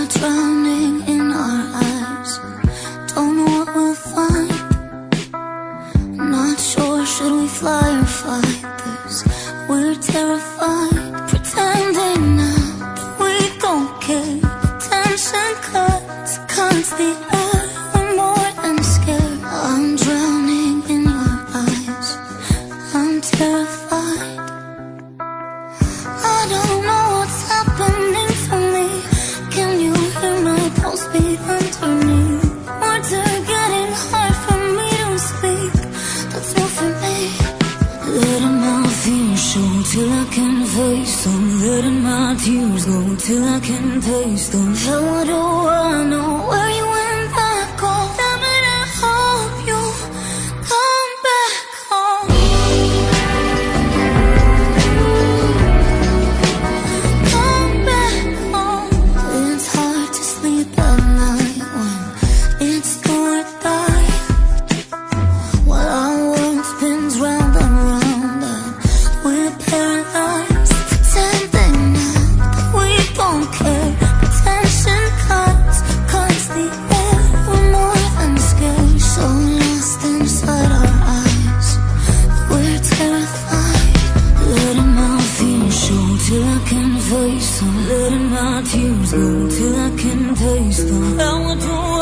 drowning in our eyes. Don't know what we'll find. Not sure, should we fly or fight this? We're terrified, pretending now that we don't care. Tension cuts the air. We're more than scared. I'm drowning in your eyes. I'm terrified. I don't know what's happening for me. Can you hear my pulse beat underneath? Words are getting hard for me to speak. That's new for me. Letting my fears show till I can face them. Letting my tears go till I can taste them. How do I know where you went back home? Damn it, I hope you come back home. Come back home. It's hard to sleep at night when it's do or die. While our world spins round and round and we're paralyzed, pretending now that we don't care. Tension cuts the air. We're more than scared, so lost inside our eyes. We're terrified. Letting my fears show till I can face them. Letting my tears go till I can taste them. How do